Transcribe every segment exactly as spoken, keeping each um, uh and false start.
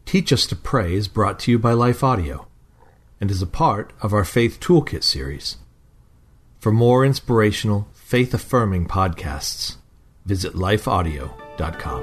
Teach Us to Pray is brought to you by Life Audio and is a part of our Faith Toolkit series. For more inspirational, faith-affirming podcasts, visit life audio dot com.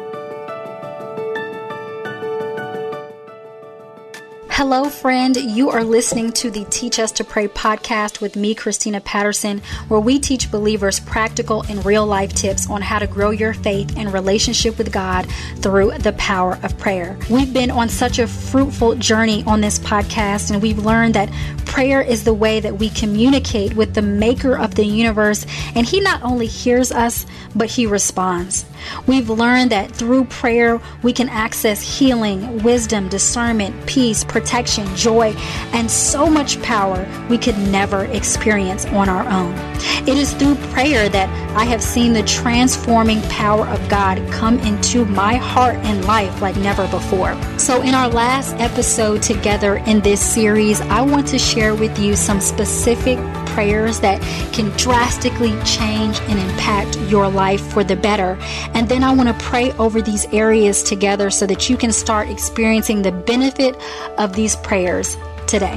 Hello, friend. You are listening to the Teach Us to Pray podcast with me, Christina Patterson, where we teach believers practical and real-life tips on how to grow your faith and relationship with God through the power of prayer. We've been on such a fruitful journey on this podcast, and we've learned that prayer is the way that we communicate with the maker of the universe, and He not only hears us, but He responds. We've learned that through prayer, we can access healing, wisdom, discernment, peace, protection, joy, and so much power we could never experience on our own. It is through prayer that I have seen the transforming power of God come into my heart and life like never before. So in our last episode together in this series, I want to share with you some specific prayers that can drastically change and impact your life for the better. And then I want to pray over these areas together so that you can start experiencing the benefit of these prayers today.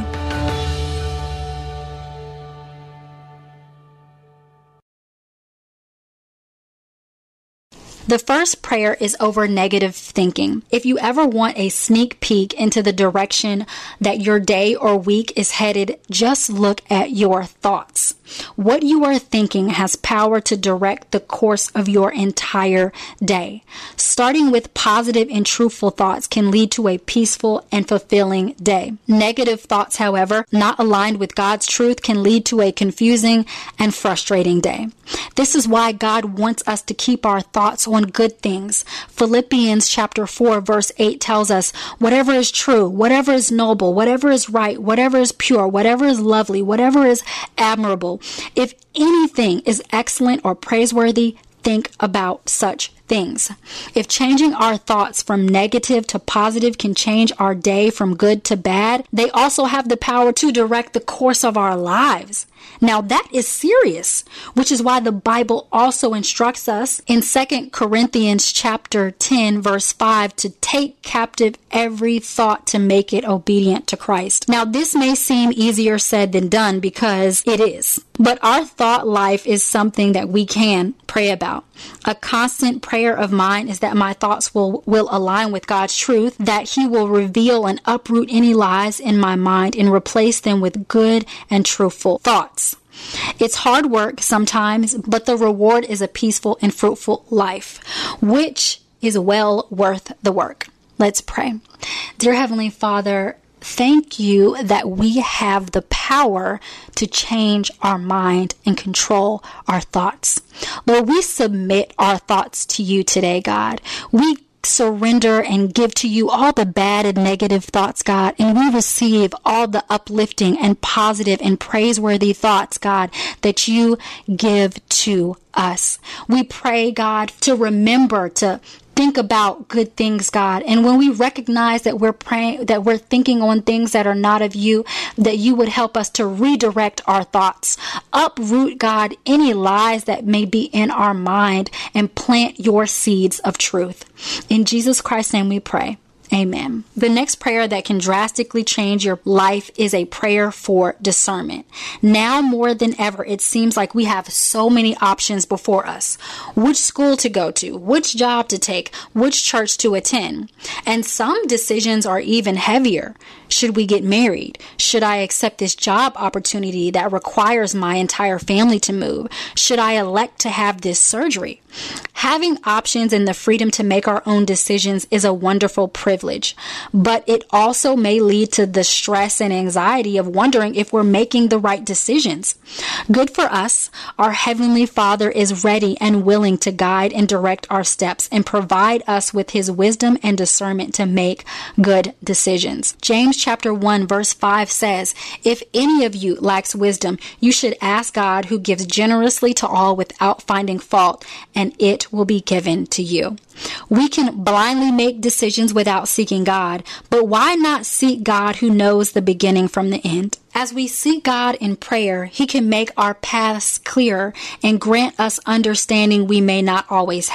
The first prayer is over negative thinking. If you ever want a sneak peek into the direction that your day or week is headed, just look at your thoughts. What you are thinking has power to direct the course of your entire day. Starting with positive and truthful thoughts can lead to a peaceful and fulfilling day. Negative thoughts, however, not aligned with God's truth, can lead to a confusing and frustrating day. This is why God wants us to keep our thoughts on good things. Philippians chapter four verse eight tells us, whatever is true, whatever is noble, whatever is right, whatever is pure, whatever is lovely, whatever is admirable, if anything is excellent or praiseworthy, think about such things. If changing our thoughts from negative to positive can change our day from good to bad, they also have the power to direct the course of our lives. Now that is serious, which is why the Bible also instructs us in Second Corinthians chapter ten verse five to take captive every thought to make it obedient to Christ. Now this may seem easier said than done because it is, but our thought life is something that we can pray about. A constant prayer of mine is that my thoughts will, will align with God's truth, that He will reveal and uproot any lies in my mind and replace them with good and truthful thoughts. It's hard work sometimes, but the reward is a peaceful and fruitful life, which is well worth the work. Let's pray. Dear Heavenly Father, thank you that we have the power to change our mind and control our thoughts. Lord, we submit our thoughts to you today, God. We surrender and give to you all the bad and negative thoughts, God, and we receive all the uplifting and positive and praiseworthy thoughts, God, that you give to us. We pray, God, to remember to think about good things, God. And when we recognize that we're praying, that we're thinking on things that are not of you, that you would help us to redirect our thoughts. Uproot, God, any lies that may be in our mind and plant your seeds of truth. In Jesus Christ's name we pray. Amen. The next prayer that can drastically change your life is a prayer for discernment. Now more than ever, it seems like we have so many options before us. Which school to go to, which job to take, which church to attend. And some decisions are even heavier. Should we get married? Should I accept this job opportunity that requires my entire family to move? Should I elect to have this surgery? Having options and the freedom to make our own decisions is a wonderful privilege, but it also may lead to the stress and anxiety of wondering if we're making the right decisions. Good for us, our Heavenly Father is ready and willing to guide and direct our steps and provide us with His wisdom and discernment to make good decisions. James chapter one verse five says, if any of you lacks wisdom, you should ask God, who gives generously to all without finding fault, and it will be given to you. We can blindly make decisions without seeking God, but why not seek God who knows the beginning from the end? As we seek God in prayer, He can make our paths clearer and grant us understanding we may not always have.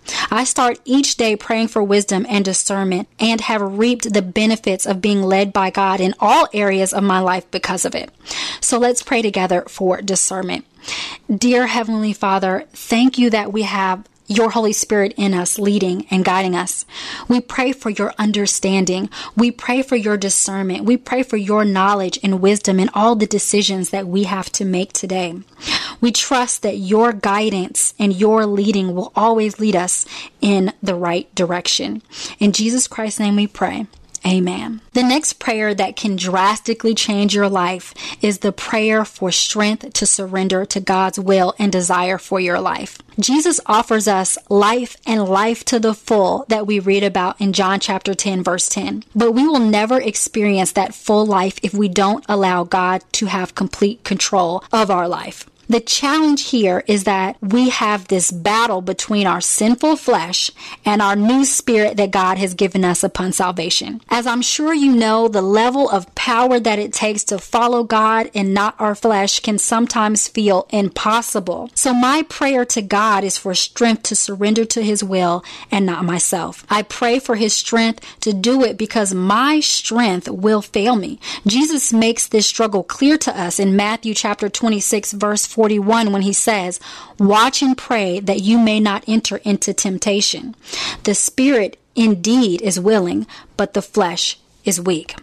I start each day praying for wisdom and discernment and have reaped the benefits of being led by God in all areas of my life because of it. So let's pray together for discernment. Dear Heavenly Father, thank you that we have your Holy Spirit in us, leading and guiding us. We pray for your understanding. We pray for your discernment. We pray for your knowledge and wisdom in all the decisions that we have to make today. We trust that your guidance and your leading will always lead us in the right direction. In Jesus Christ's name we pray. Amen. The next prayer that can drastically change your life is the prayer for strength to surrender to God's will and desire for your life. Jesus offers us life and life to the full that we read about in John chapter ten, verse ten. But we will never experience that full life if we don't allow God to have complete control of our life. The challenge here is that we have this battle between our sinful flesh and our new spirit that God has given us upon salvation. As I'm sure you know, the level of power that it takes to follow God and not our flesh can sometimes feel impossible. So my prayer to God is for strength to surrender to His will and not myself. I pray for His strength to do it because my strength will fail me. Jesus makes this struggle clear to us in Matthew chapter twenty-six, verse forty-one, when He says, "Watch and pray that you may not enter into temptation. The spirit indeed is willing, but the flesh is weak."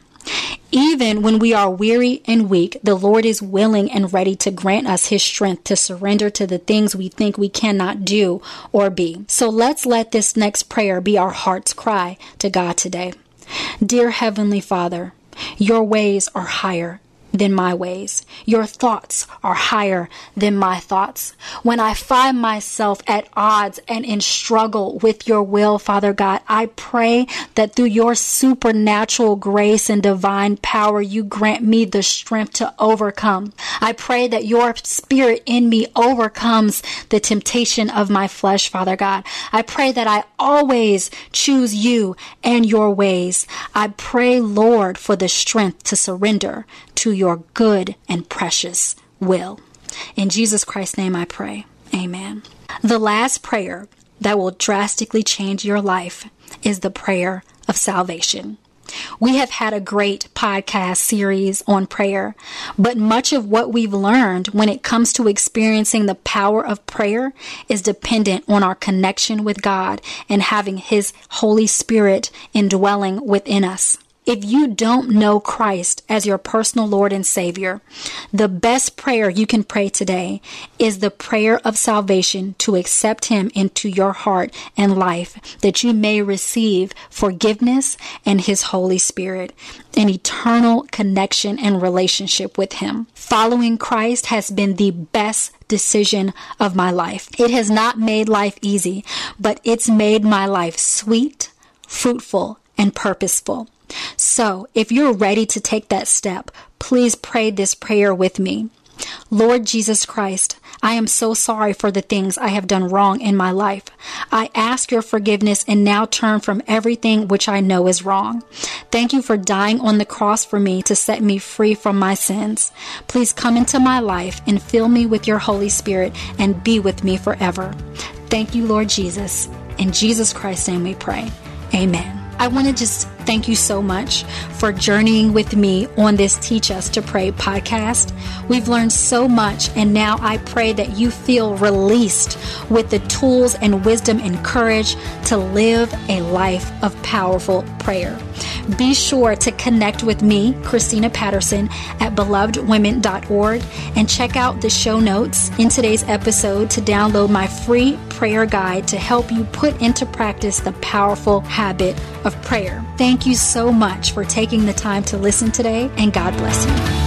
Even when we are weary and weak, the Lord is willing and ready to grant us His strength to surrender to the things we think we cannot do or be. So let's let this next prayer be our heart's cry to God today. Dear Heavenly Father, your ways are higher than my ways. Your thoughts are higher than my thoughts. When I find myself at odds and in struggle with your will, Father God, I pray that through your supernatural grace and divine power, you grant me the strength to overcome. I pray that your spirit in me overcomes the temptation of my flesh, Father God. I pray that I always choose you and your ways. I pray, Lord, for the strength to surrender to your good and precious will. In Jesus Christ's name I pray. Amen. The last prayer that will drastically change your life is the prayer of salvation. We have had a great podcast series on prayer, but much of what we've learned when it comes to experiencing the power of prayer is dependent on our connection with God and having His Holy Spirit indwelling within us. If you don't know Christ as your personal Lord and Savior, the best prayer you can pray today is the prayer of salvation to accept Him into your heart and life, that you may receive forgiveness and His Holy Spirit, an eternal connection and relationship with Him. Following Christ has been the best decision of my life. It has not made life easy, but it's made my life sweet, fruitful, and purposeful. So, if you're ready to take that step, please pray this prayer with me. Lord Jesus Christ, I am so sorry for the things I have done wrong in my life. I ask your forgiveness and now turn from everything which I know is wrong. Thank you for dying on the cross for me to set me free from my sins. Please come into my life and fill me with your Holy Spirit and be with me forever. Thank you, Lord Jesus. In Jesus Christ's name we pray. Amen. I want to just thank you so much for journeying with me on this Teach Us to Pray podcast. We've learned so much, and now I pray that you feel released with the tools and wisdom and courage to live a life of powerful prayer. Be sure to connect with me, Christina Patterson, at beloved women dot org and check out the show notes in today's episode to download my free prayer guide to help you put into practice the powerful habit of prayer. Thank you so much for taking the time to listen today, and God bless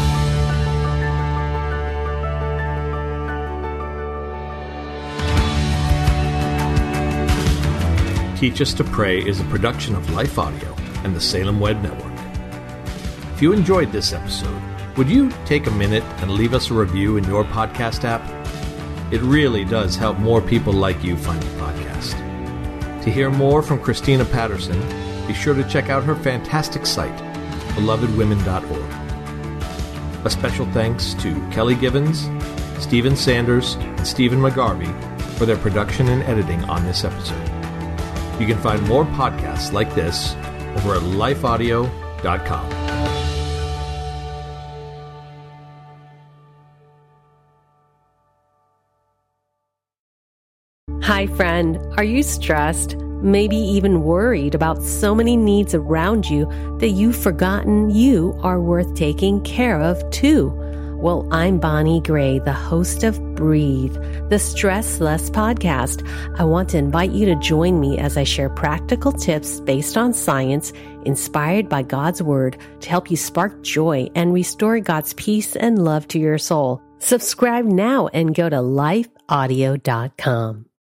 you. Teach Us to Pray is a production of Life Audio and the Salem Web Network. If you enjoyed this episode, would you take a minute and leave us a review in your podcast app? It really does help more people like you find the podcast. To hear more from Christina Patterson, be sure to check out her fantastic site, beloved women dot org. A special thanks to Kelly Givens, Stephen Sanders, and Stephen McGarvey for their production and editing on this episode. You can find more podcasts like this over at life audio dot com. Hi, friend. Are you stressed? Maybe even worried about so many needs around you that you've forgotten you are worth taking care of too? Well, I'm Bonnie Gray, the host of Breathe, the Stress Less podcast. I want to invite you to join me as I share practical tips based on science, inspired by God's Word, to help you spark joy and restore God's peace and love to your soul. Subscribe now and go to life audio dot com.